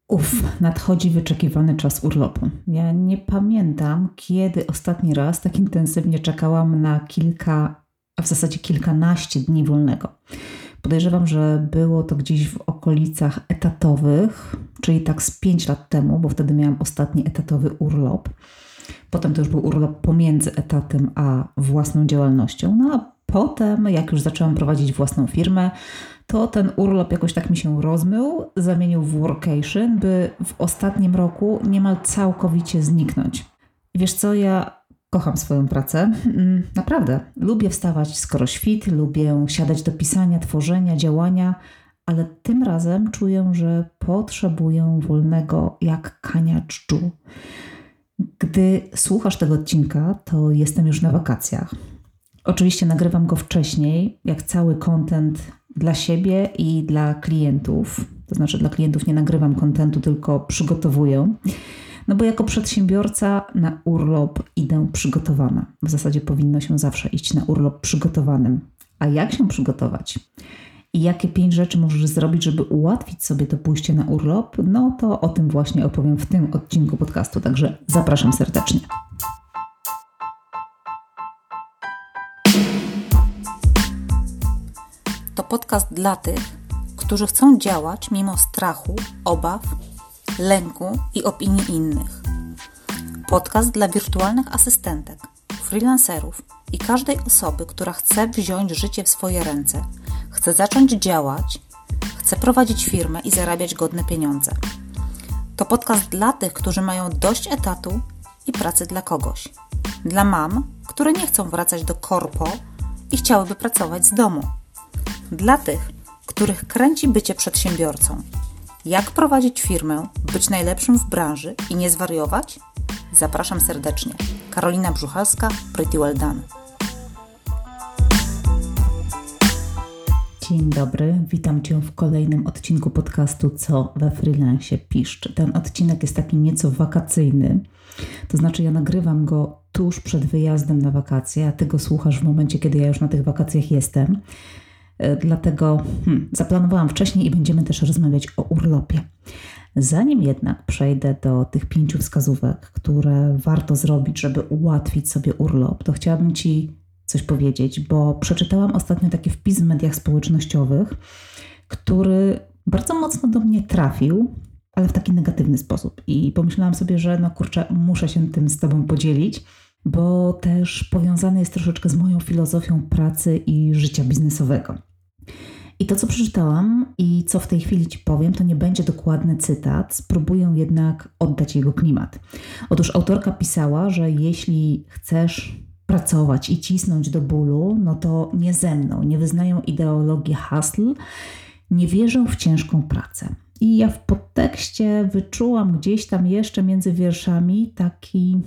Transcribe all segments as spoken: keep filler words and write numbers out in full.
Uf, nadchodzi wyczekiwany czas urlopu. Ja nie pamiętam, kiedy ostatni raz tak intensywnie czekałam na kilka, a w zasadzie kilkanaście dni wolnego. Podejrzewam, że było to gdzieś w okolicach etatowych, czyli tak z pięć lat temu, bo wtedy miałam ostatni etatowy urlop. Potem to już był urlop pomiędzy etatem a własną działalnością. No a potem, jak już zaczęłam prowadzić własną firmę, to ten urlop jakoś tak mi się rozmył, zamienił w workation, by w ostatnim roku niemal całkowicie zniknąć. I wiesz co, ja kocham swoją pracę. Naprawdę. Lubię wstawać skoro świt, lubię siadać do pisania, tworzenia, działania, ale tym razem czuję, że potrzebuję wolnego jak kania dżdżu. Gdy słuchasz tego odcinka, to jestem już na wakacjach. Oczywiście nagrywam go wcześniej, jak cały content dla siebie i dla klientów. To znaczy dla klientów nie nagrywam kontentu, tylko przygotowuję. No bo jako przedsiębiorca na urlop idę przygotowana. W zasadzie powinno się zawsze iść na urlop przygotowanym. A jak się przygotować? I jakie pięć rzeczy możesz zrobić, żeby ułatwić sobie to pójście na urlop? No to o tym właśnie opowiem w tym odcinku podcastu, także zapraszam serdecznie. To podcast dla tych, którzy chcą działać mimo strachu, obaw, lęku i opinii innych. Podcast dla wirtualnych asystentek, freelancerów i każdej osoby, która chce wziąć życie w swoje ręce, chce zacząć działać, chce prowadzić firmę i zarabiać godne pieniądze. To podcast dla tych, którzy mają dość etatu i pracy dla kogoś. Dla mam, które nie chcą wracać do korpo i chciałyby pracować z domu. Dla tych, których kręci bycie przedsiębiorcą. Jak prowadzić firmę, być najlepszym w branży i nie zwariować? Zapraszam serdecznie. Karolina Brzuchalska, Pretty Well Done. Dzień dobry, witam Cię w kolejnym odcinku podcastu Co we freelancie piszczy. Ten odcinek jest taki nieco wakacyjny, to znaczy ja nagrywam go tuż przed wyjazdem na wakacje, a Ty go słuchasz w momencie, kiedy ja już na tych wakacjach jestem. Dlatego hmm, zaplanowałam wcześniej i będziemy też rozmawiać o urlopie. Zanim jednak przejdę do tych pięciu wskazówek, które warto zrobić, żeby ułatwić sobie urlop, to chciałabym Ci coś powiedzieć, bo przeczytałam ostatnio taki wpis w mediach społecznościowych, który bardzo mocno do mnie trafił, ale w taki negatywny sposób. I pomyślałam sobie, że no kurczę, muszę się tym z Tobą podzielić, bo też powiązany jest troszeczkę z moją filozofią pracy i życia biznesowego. I to, co przeczytałam i co w tej chwili Ci powiem, to nie będzie dokładny cytat, spróbuję jednak oddać jego klimat. Otóż autorka pisała, że jeśli chcesz pracować i cisnąć do bólu, no to nie ze mną, nie wyznają ideologii hustle, nie wierzę w ciężką pracę. I ja w podtekście wyczułam gdzieś tam jeszcze między wierszami taki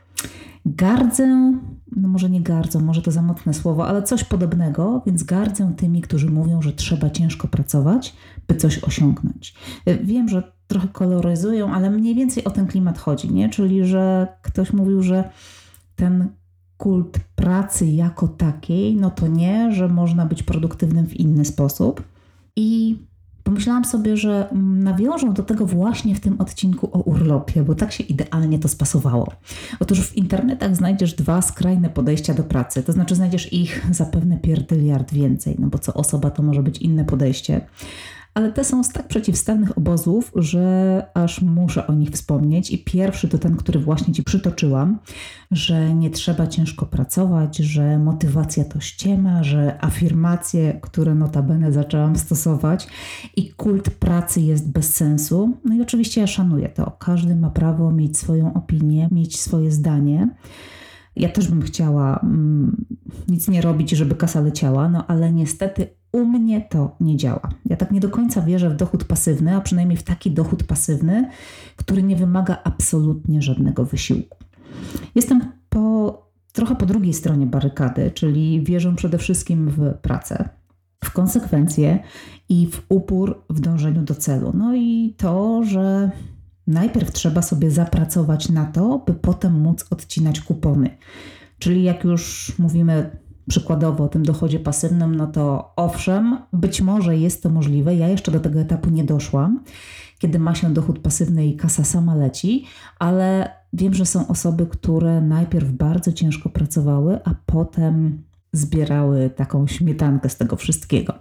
gardzę, no może nie gardzą, może to za mocne słowo, ale coś podobnego, więc gardzę tymi, którzy mówią, że trzeba ciężko pracować, by coś osiągnąć. Wiem, że trochę koloryzują, ale mniej więcej o ten klimat chodzi, nie? Czyli, że ktoś mówił, że ten kult pracy jako takiej, no to nie, że można być produktywnym w inny sposób. I pomyślałam sobie, że nawiążę do tego właśnie w tym odcinku o urlopie, bo tak się idealnie to spasowało. Otóż w internetach znajdziesz dwa skrajne podejścia do pracy, to znaczy znajdziesz ich zapewne pierdyliard więcej, no bo co osoba to może być inne podejście. Ale te są z tak przeciwstawnych obozów, że aż muszę o nich wspomnieć. I pierwszy to ten, który właśnie Ci przytoczyłam, że nie trzeba ciężko pracować, że motywacja to ściema, że afirmacje, które notabene zaczęłam stosować i kult pracy jest bez sensu. No i oczywiście ja szanuję to. Każdy ma prawo mieć swoją opinię, mieć swoje zdanie. Ja też bym chciała mm, nic nie robić, żeby kasa leciała, no ale niestety u mnie to nie działa. Ja tak nie do końca wierzę w dochód pasywny, a przynajmniej w taki dochód pasywny, który nie wymaga absolutnie żadnego wysiłku. Jestem po, trochę po drugiej stronie barykady, czyli wierzę przede wszystkim w pracę, w konsekwencje i w upór w dążeniu do celu. No i to, że najpierw trzeba sobie zapracować na to, by potem móc odcinać kupony. Czyli jak już mówimy przykładowo o tym dochodzie pasywnym, no to owszem, być może jest to możliwe. Ja jeszcze do tego etapu nie doszłam, kiedy ma się dochód pasywny i kasa sama leci, ale wiem, że są osoby, które najpierw bardzo ciężko pracowały, a potem zbierały taką śmietankę z tego wszystkiego.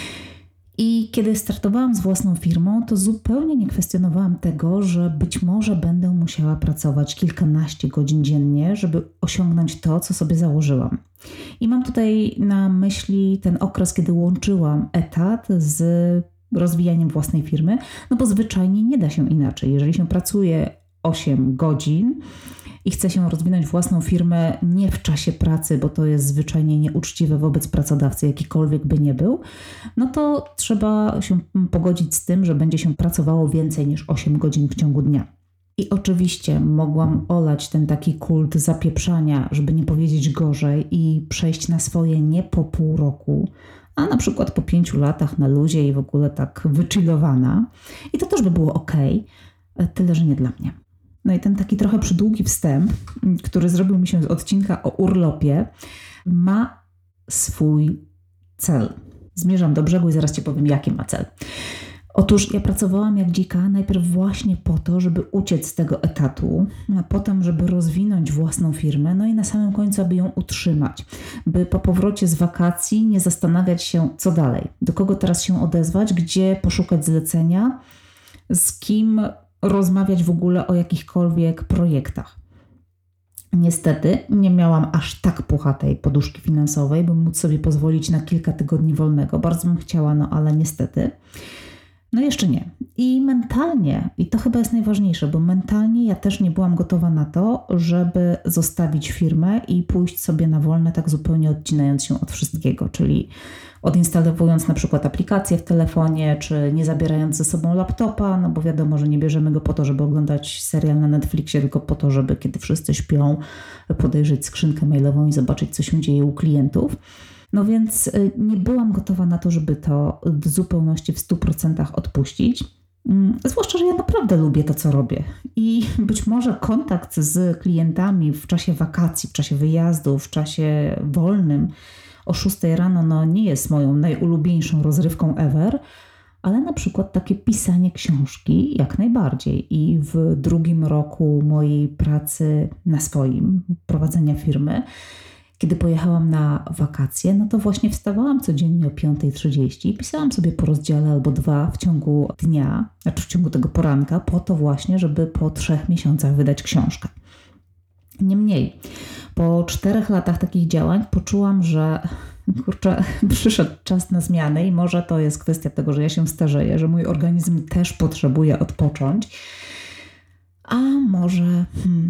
I kiedy startowałam z własną firmą, to zupełnie nie kwestionowałam tego, że być może będę musiała pracować kilkanaście godzin dziennie, żeby osiągnąć to, co sobie założyłam. I mam tutaj na myśli ten okres, kiedy łączyłam etat z rozwijaniem własnej firmy, no bo zwyczajnie nie da się inaczej. Jeżeli się pracuje osiem godzin i chce się rozwinąć własną firmę nie w czasie pracy, bo to jest zwyczajnie nieuczciwe wobec pracodawcy, jakikolwiek by nie był, no to trzeba się pogodzić z tym, że będzie się pracowało więcej niż osiem godzin w ciągu dnia. I oczywiście mogłam olać ten taki kult zapieprzania, żeby nie powiedzieć gorzej, i przejść na swoje nie po pół roku, a na przykład po pięciu latach na luzie i w ogóle tak wychillowana. I to też by było ok, tyle że nie dla mnie. No i ten taki trochę przydługi wstęp, który zrobił mi się z odcinka o urlopie, ma swój cel. Zmierzam do brzegu i zaraz Ci powiem, jaki ma cel. Otóż ja pracowałam jak dzika najpierw właśnie po to, żeby uciec z tego etatu, a potem, żeby rozwinąć własną firmę, no i na samym końcu, aby ją utrzymać. By po powrocie z wakacji nie zastanawiać się, co dalej. Do kogo teraz się odezwać, gdzie poszukać zlecenia, z kim rozmawiać w ogóle o jakichkolwiek projektach. Niestety nie miałam aż tak puchatej poduszki finansowej, by móc sobie pozwolić na kilka tygodni wolnego. Bardzo bym chciała, no ale niestety. No jeszcze nie. I mentalnie, i to chyba jest najważniejsze, bo mentalnie ja też nie byłam gotowa na to, żeby zostawić firmę i pójść sobie na wolne, tak zupełnie odcinając się od wszystkiego, czyli odinstalowując na przykład aplikację w telefonie, czy nie zabierając ze sobą laptopa, no bo wiadomo, że nie bierzemy go po to, żeby oglądać serial na Netflixie, tylko po to, żeby kiedy wszyscy śpią, podejrzeć skrzynkę mailową i zobaczyć, co się dzieje u klientów. No więc nie byłam gotowa na to, żeby to w zupełności w stu procentach odpuścić. Zwłaszcza, że ja naprawdę lubię to, co robię. I być może kontakt z klientami w czasie wakacji, w czasie wyjazdu, w czasie wolnym o szóstej rano no nie jest moją najulubieńszą rozrywką ever, ale na przykład takie pisanie książki jak najbardziej. I w drugim roku mojej pracy na swoim, prowadzenia firmy, kiedy pojechałam na wakacje, no to właśnie wstawałam codziennie o piąta trzydzieści i pisałam sobie po rozdziale albo dwa w ciągu dnia, znaczy w ciągu tego poranka, po to właśnie, żeby po trzech miesiącach wydać książkę. Niemniej, po czterech latach takich działań poczułam, że kurczę, przyszedł czas na zmiany i może to jest kwestia tego, że ja się starzeję, że mój organizm też potrzebuje odpocząć, a może hmm,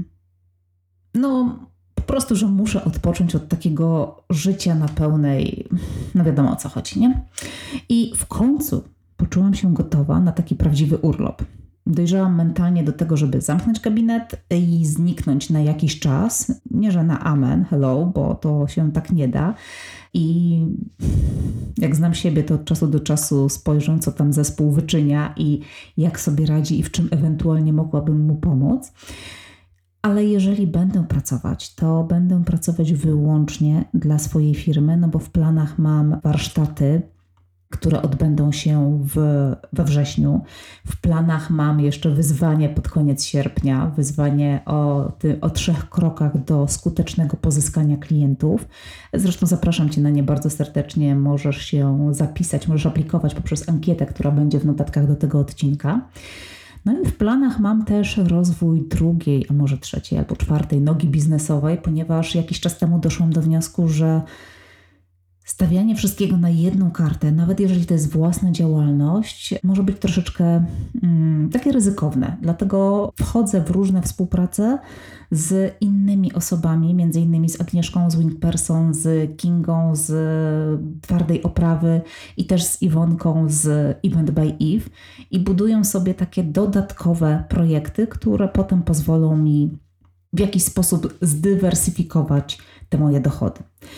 no po prostu, że muszę odpocząć od takiego życia na pełnej, no wiadomo o co chodzi, nie? I w końcu poczułam się gotowa na taki prawdziwy urlop. Dojrzałam mentalnie do tego, żeby zamknąć gabinet i zniknąć na jakiś czas. Nie, że na amen, hello, bo to się tak nie da. I jak znam siebie, to od czasu do czasu spojrzę, co tam zespół wyczynia i jak sobie radzi i w czym ewentualnie mogłabym mu pomóc. Ale jeżeli będę pracować, to będę pracować wyłącznie dla swojej firmy, no bo w planach mam warsztaty, które odbędą się w, we wrześniu. W planach mam jeszcze wyzwanie pod koniec sierpnia, wyzwanie o, ty, o trzech krokach do skutecznego pozyskania klientów. Zresztą zapraszam Cię na nie bardzo serdecznie. Możesz się zapisać, możesz aplikować poprzez ankietę, która będzie w notatkach do tego odcinka. No i w planach mam też rozwój drugiej, a może trzeciej albo czwartej nogi biznesowej, ponieważ jakiś czas temu doszłam do wniosku, że stawianie wszystkiego na jedną kartę, nawet jeżeli to jest własna działalność, może być troszeczkę mm, takie ryzykowne. Dlatego wchodzę w różne współprace z innymi osobami, między innymi z Agnieszką z Wingperson, z Kingą z Twardej Oprawy i też z Iwonką z Event by Eve i budują sobie takie dodatkowe projekty, które potem pozwolą mi w jakiś sposób zdywersyfikować te moje dochody.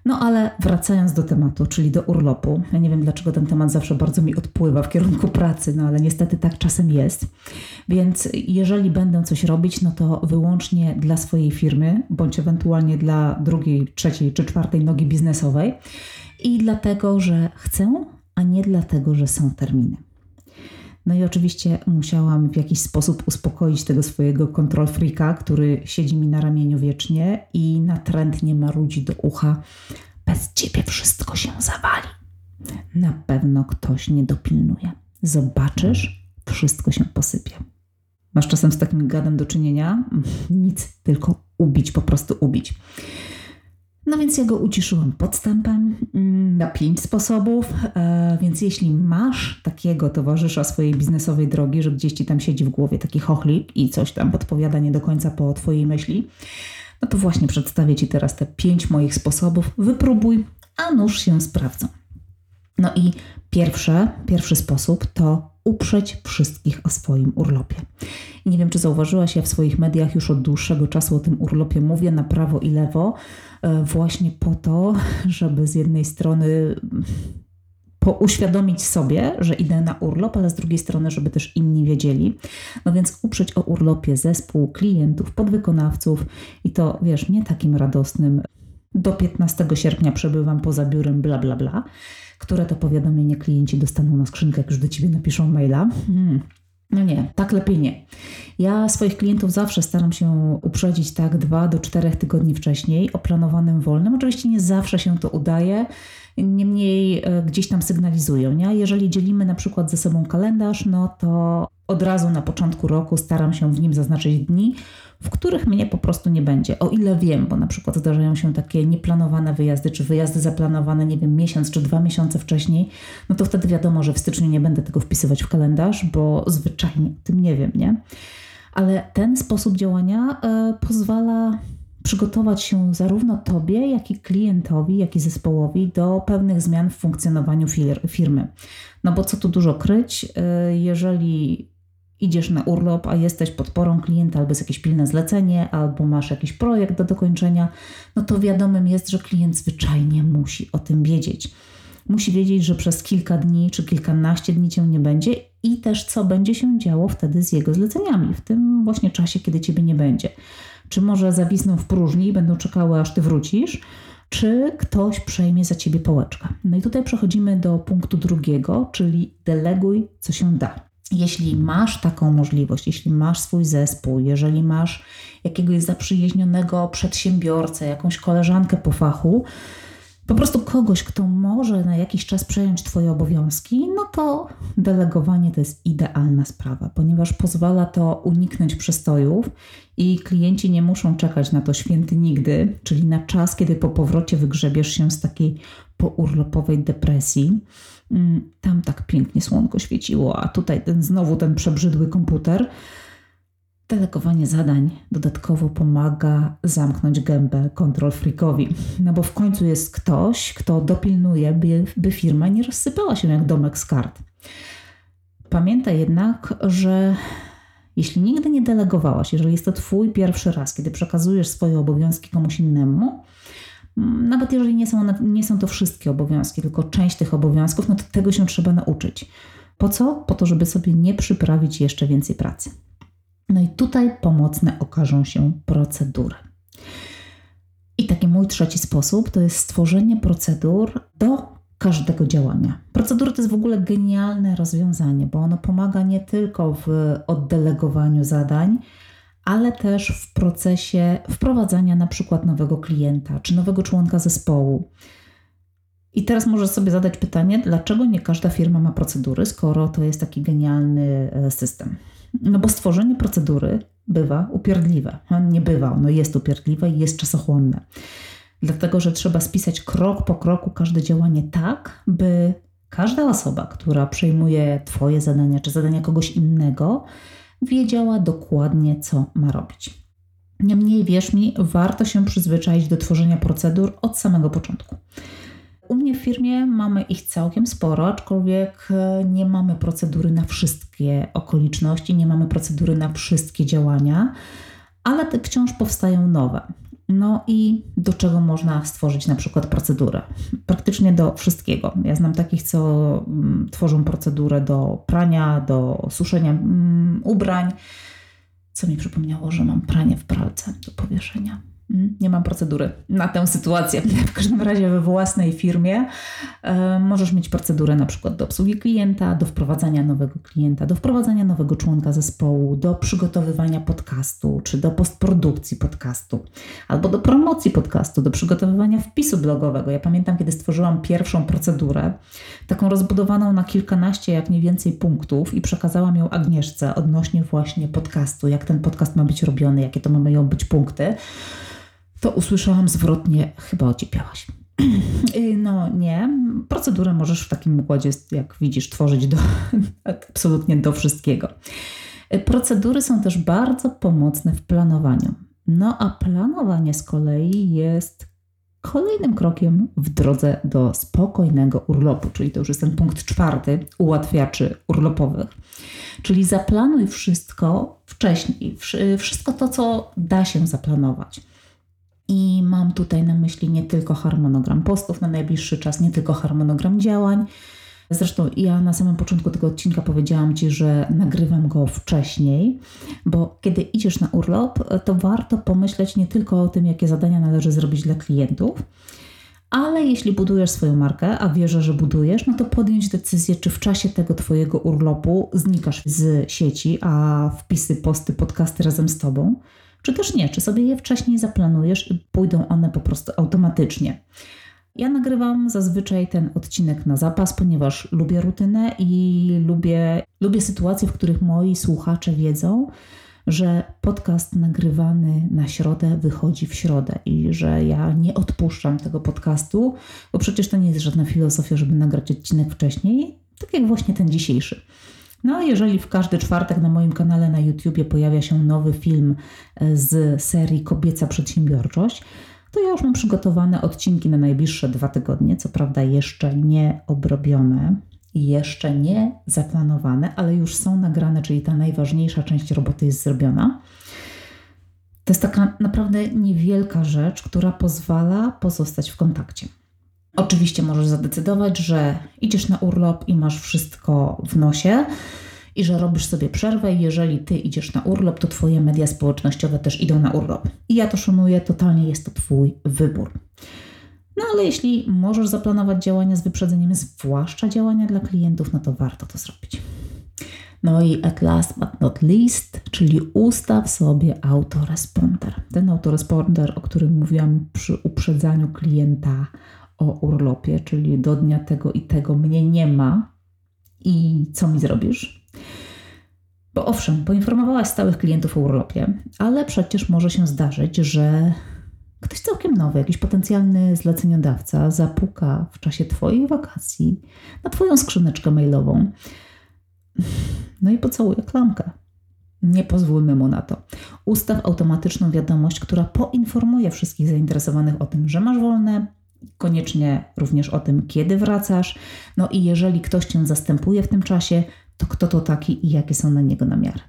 No ale wracając do tematu, czyli do urlopu. Ja nie wiem, dlaczego ten temat zawsze bardzo mi odpływa w kierunku pracy, no ale niestety tak czasem jest. Więc jeżeli będę coś robić, no to wyłącznie dla swojej firmy, bądź ewentualnie dla drugiej, trzeciej czy czwartej nogi biznesowej. I dlatego, że chcę, a nie dlatego, że są terminy. No i oczywiście musiałam w jakiś sposób uspokoić tego swojego control freaka, który siedzi mi na ramieniu wiecznie i natrętnie marudzi do ucha: bez ciebie wszystko się zawali. Na pewno ktoś nie dopilnuje. Zobaczysz, wszystko się posypie. Masz czasem z takim gadem do czynienia? Nic, tylko ubić, po prostu ubić. No więc ja go uciszyłam podstępem na pięć sposobów, e, więc jeśli masz takiego towarzysza swojej biznesowej drogi, że gdzieś ci tam siedzi w głowie taki chochlik i coś tam podpowiada nie do końca po twojej myśli, no to właśnie przedstawię ci teraz te pięć moich sposobów. Wypróbuj, a nuż się sprawdzą. No i pierwsze, pierwszy sposób to uprzeć wszystkich o swoim urlopie. I nie wiem, czy zauważyłaś, ja w swoich mediach już od dłuższego czasu o tym urlopie mówię na prawo i lewo, właśnie po to, żeby z jednej strony uświadomić sobie, że idę na urlop, ale z drugiej strony, żeby też inni wiedzieli. No więc uprzeć o urlopie zespół, klientów, podwykonawców i to, wiesz, nie takim radosnym: do piętnastego sierpnia przebywam poza biurem, bla, bla, bla, które to powiadomienie klienci dostaną na skrzynkę, jak już do ciebie napiszą maila. Hmm. No nie, tak lepiej nie. Ja swoich klientów zawsze staram się uprzedzić tak dwa do czterech tygodni wcześniej o planowanym wolnym. Oczywiście nie zawsze się to udaje, niemniej gdzieś tam sygnalizują, nie? Jeżeli dzielimy na przykład ze sobą kalendarz, no to od razu na początku roku staram się w nim zaznaczyć dni, w których mnie po prostu nie będzie. O ile wiem, bo na przykład zdarzają się takie nieplanowane wyjazdy, czy wyjazdy zaplanowane, nie wiem, miesiąc czy dwa miesiące wcześniej, no to wtedy wiadomo, że w styczniu nie będę tego wpisywać w kalendarz, bo zwyczajnie o tym nie wiem, nie? Ale ten sposób działania y, pozwala przygotować się zarówno tobie, jak i klientowi, jak i zespołowi do pewnych zmian w funkcjonowaniu fir- firmy. No bo co tu dużo kryć, y, jeżeli idziesz na urlop, a jesteś podporą klienta, albo jest jakieś pilne zlecenie, albo masz jakiś projekt do dokończenia, no to wiadomym jest, że klient zwyczajnie musi o tym wiedzieć. Musi wiedzieć, że przez kilka dni czy kilkanaście dni cię nie będzie i też co będzie się działo wtedy z jego zleceniami, w tym właśnie czasie, kiedy ciebie nie będzie. Czy może zawisną w próżni i będą czekały, aż ty wrócisz, czy ktoś przejmie za ciebie pałeczkę. No i tutaj przechodzimy do punktu drugiego, czyli deleguj, co się da. Jeśli masz taką możliwość, jeśli masz swój zespół, jeżeli masz jakiegoś zaprzyjaźnionego przedsiębiorcę, jakąś koleżankę po fachu, po prostu kogoś, kto może na jakiś czas przejąć twoje obowiązki, no to delegowanie to jest idealna sprawa, ponieważ pozwala to uniknąć przestojów i klienci nie muszą czekać na to święty nigdy, czyli na czas, kiedy po powrocie wygrzebiesz się z takiej pourlopowej depresji. Tam tak pięknie słonko świeciło, a tutaj ten znowu ten przebrzydły komputer. Delegowanie zadań dodatkowo pomaga zamknąć gębę control freakowi. No bo w końcu jest ktoś, kto dopilnuje, by, by firma nie rozsypała się jak domek z kart. Pamiętaj jednak, że jeśli nigdy nie delegowałaś, jeżeli jest to twój pierwszy raz, kiedy przekazujesz swoje obowiązki komuś innemu, nawet jeżeli nie są, nie są to wszystkie obowiązki, tylko część tych obowiązków, no to tego się trzeba nauczyć. Po co? Po to, żeby sobie nie przyprawić jeszcze więcej pracy. No i tutaj pomocne okażą się procedury. I taki mój trzeci sposób to jest stworzenie procedur do każdego działania. Procedury to jest w ogóle genialne rozwiązanie, bo ono pomaga nie tylko w oddelegowaniu zadań, ale też w procesie wprowadzania na przykład nowego klienta czy nowego członka zespołu. I teraz możesz sobie zadać pytanie, dlaczego nie każda firma ma procedury, skoro to jest taki genialny system. No bo stworzenie procedury bywa upierdliwe. Nie bywa, ono jest upierdliwe i jest czasochłonne. Dlatego, że trzeba spisać krok po kroku każde działanie tak, by każda osoba, która przejmuje twoje zadania czy zadania kogoś innego, wiedziała dokładnie, co ma robić. Niemniej, wierz mi, warto się przyzwyczaić do tworzenia procedur od samego początku. U mnie w firmie mamy ich całkiem sporo, aczkolwiek nie mamy procedury na wszystkie okoliczności, nie mamy procedury na wszystkie działania, ale te wciąż powstają nowe. No i do czego można stworzyć na przykład procedurę? Praktycznie do wszystkiego. Ja znam takich, co mm, tworzą procedurę do prania, do suszenia mm, ubrań. Co mi przypomniało, że mam pranie w pralce do powieszenia. Nie mam procedury na tę sytuację. W każdym razie we własnej firmie e, możesz mieć procedurę na przykład do obsługi klienta, do wprowadzania nowego klienta, do wprowadzania nowego członka zespołu, do przygotowywania podcastu, czy do postprodukcji podcastu, albo do promocji podcastu, do przygotowywania wpisu blogowego. Ja pamiętam, kiedy stworzyłam pierwszą procedurę, taką rozbudowaną na kilkanaście, jak nie więcej punktów i przekazałam ją Agnieszce odnośnie właśnie podcastu, jak ten podcast ma być robiony, jakie to mają być punkty, to usłyszałam zwrotnie, chyba ociepiałaś. No nie, procedurę możesz w takim układzie, jak widzisz, tworzyć do, absolutnie do wszystkiego. Procedury są też bardzo pomocne w planowaniu. No a planowanie z kolei jest kolejnym krokiem w drodze do spokojnego urlopu, czyli to już jest ten punkt czwarty ułatwiaczy urlopowych. Czyli zaplanuj wszystko wcześniej, wszystko to, co da się zaplanować. I mam tutaj na myśli nie tylko harmonogram postów na najbliższy czas, nie tylko harmonogram działań. Zresztą ja na samym początku tego odcinka powiedziałam Ci, że nagrywam go wcześniej, bo kiedy idziesz na urlop, to warto pomyśleć nie tylko o tym, jakie zadania należy zrobić dla klientów, ale jeśli budujesz swoją markę, a wierzę, że budujesz, no to podjąć decyzję, czy w czasie tego Twojego urlopu znikasz z sieci, a wpisy, posty, podcasty razem z Tobą, czy też nie, czy sobie je wcześniej zaplanujesz i pójdą one po prostu automatycznie. Ja nagrywam zazwyczaj ten odcinek na zapas, ponieważ lubię rutynę i lubię, lubię sytuacje, w których moi słuchacze wiedzą, że podcast nagrywany na środę wychodzi w środę i że ja nie odpuszczam tego podcastu, bo przecież to nie jest żadna filozofia, żeby nagrać odcinek wcześniej, tak jak właśnie ten dzisiejszy. No, jeżeli w każdy czwartek na moim kanale na YouTubie pojawia się nowy film z serii Kobieca Przedsiębiorczość, to ja już mam przygotowane odcinki na najbliższe dwa tygodnie, co prawda jeszcze nie obrobione i jeszcze nie zaplanowane, ale już są nagrane, czyli ta najważniejsza część roboty jest zrobiona. To jest taka naprawdę niewielka rzecz, która pozwala pozostać w kontakcie. Oczywiście możesz zadecydować, że idziesz na urlop i masz wszystko w nosie i że robisz sobie przerwę i jeżeli Ty idziesz na urlop, to Twoje media społecznościowe też idą na urlop. I ja to szanuję, totalnie jest to Twój wybór. No ale jeśli możesz zaplanować działania z wyprzedzeniem, zwłaszcza działania dla klientów, no to warto to zrobić. No i at last but not least, czyli ustaw sobie autoresponder. Ten autoresponder, o którym mówiłam przy uprzedzaniu klienta o urlopie, czyli do dnia tego i tego mnie nie ma i co mi zrobisz? Bo owszem, poinformowałaś stałych klientów o urlopie, ale przecież może się zdarzyć, że ktoś całkiem nowy, jakiś potencjalny zleceniodawca zapuka w czasie Twoich wakacji na Twoją skrzyneczkę mailową, no i pocałuje klamkę. Nie pozwólmy mu na to. Ustaw automatyczną wiadomość, która poinformuje wszystkich zainteresowanych o tym, że masz wolne, koniecznie również o tym, kiedy wracasz. No i jeżeli ktoś Cię zastępuje w tym czasie, to kto to taki i jakie są na niego namiary.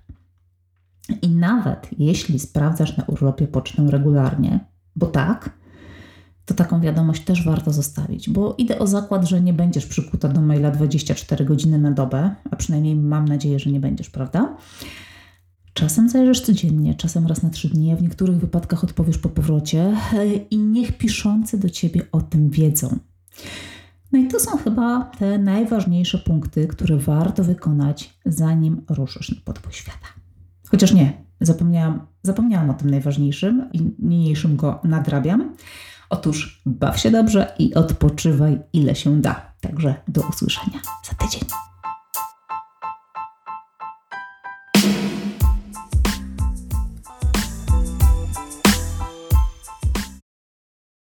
I nawet jeśli sprawdzasz na urlopie pocztę regularnie, bo tak, to taką wiadomość też warto zostawić, bo idę o zakład, że nie będziesz przykuta do maila dwadzieścia cztery godziny na dobę, a przynajmniej mam nadzieję, że nie będziesz, prawda? Czasem zajrzysz codziennie, czasem raz na trzy dni, a w niektórych wypadkach odpowiesz po powrocie i niech piszący do Ciebie o tym wiedzą. No i to są chyba te najważniejsze punkty, które warto wykonać, zanim ruszysz na podwój świata. Chociaż nie, zapomniałam, zapomniałam o tym najważniejszym i niniejszym go nadrabiam. Otóż baw się dobrze i odpoczywaj ile się da. Także do usłyszenia za tydzień.